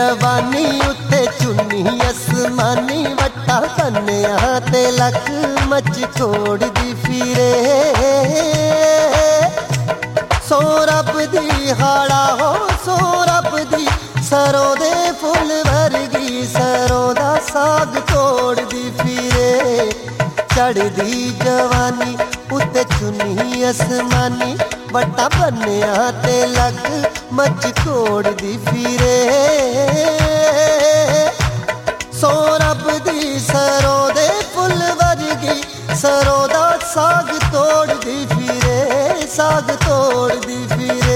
जवानी उत्ते चुन्नी असमानी वट्टा कन्या ते लक मच छोड़दी फिरे सो रब दी हाड़ा हो सो रब दी सरों दे फुल वर्गी सरों दा साग तोड़दी फिरे चढ़दी जवानी उत्ते चुन्नी असमानी वट्टा बन्निया ते लक मच तोड़दी फिरे सो रब दी सरों दे फुल वर्गी सरों दा साग तोड़दी फिरे साग तोड़दी फिरे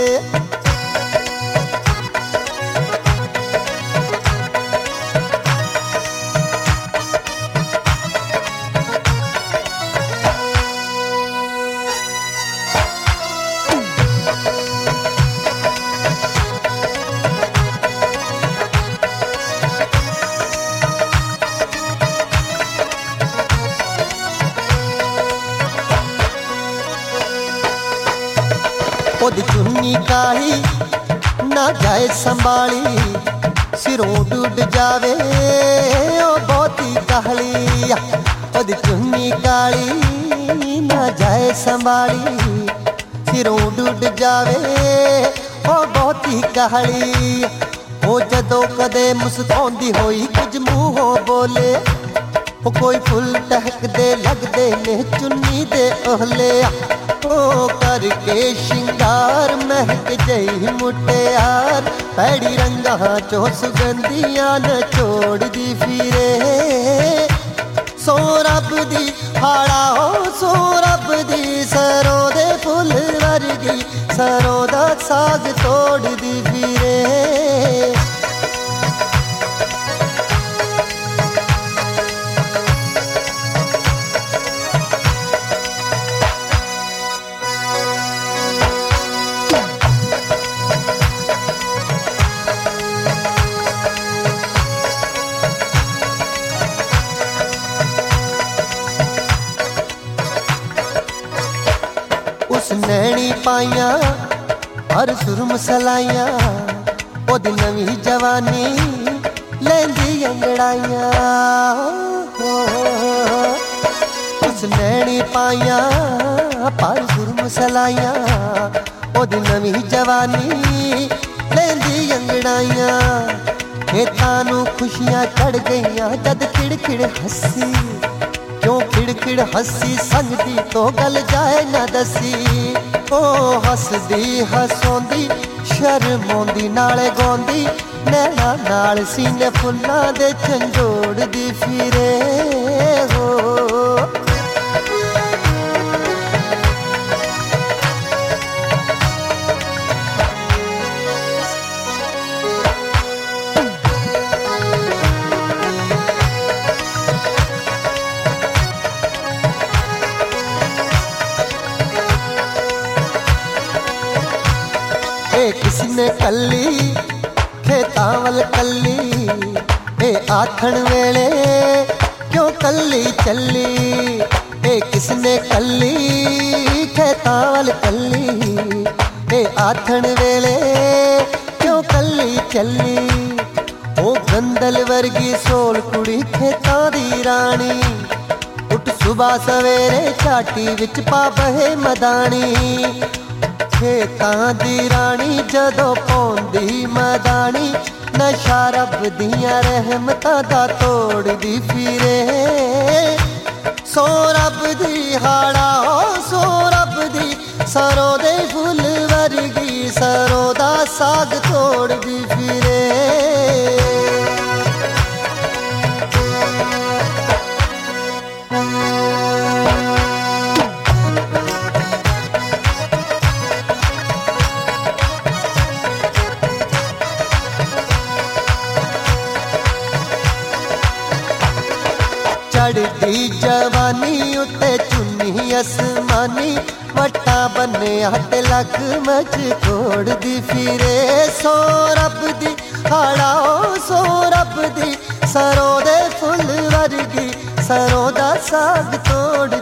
ओदी चुन्नी काली ना जाए संभाली सिरों डूब जावे ओ बहुती कहली ओदी चुन्नी काली ना जाए संभाली सिरों डूब जावे ओ बहुती कहली ओ जदों कदे मुस्काउंदी होई कुछ मूहों बोले ओ कोई फुल टहकदे लगदे ने चुन्नी दे ओहले ओ करके शिंगार महक जई मुटियार पैड़ी रंगा चो सुगंधियां न छोड़दी फिरे सो रब दी हाड़ा हो सो रब दी सरों दे फुल वर्गी सरों दा साग तोड़दी फिरे नैनी पाइया हर सुरम सलाइया ओदी नवी जवानी लेंदी अंगड़ाइया उस नैनी पाइया पर सुरम सलाइया ओदी नवी जवानी लेंदी अंगड़ाइया खेतां नूं खुशियां चढ़ गईयां जद खिड़खिड़ हसी क्यों खिड़खिड़ हसी संगदी तो गल जाए ना दसी ओ हसदी हसोंदी शर्मोंदी नाले गोंदी नैना नाल सीने फुल्लां दे झंजोड़दी फिरे हो किसने कली खेतां वल कली ए आखण वेले क्यों कली चली ए किसने कली खेतां वल कली ए आखण वेले क्यों कली चली ओ गंदल वर्गी सोल कुड़ी खेतां दी रानी उठ सुबह सवेरे चाटी विच पा बहे मदानी खेतां दी रानी जदों पौंदी मदानी नशा रब दियां रहमतां दा तोड़दी फिरे सो रब दी हाड़ा हो सो रब दी सरों दे फुल वर्गी सरों दा साग तोड़दी फिरे चढ़दी जवानी उत्ते चुन्नी असमानी वट्टा बन्ने हट लक मच तोड़दी फिरे सो रब दी हाड़ा सो रब दी सरों दे फुल वर्गी सरों दा साग तोड़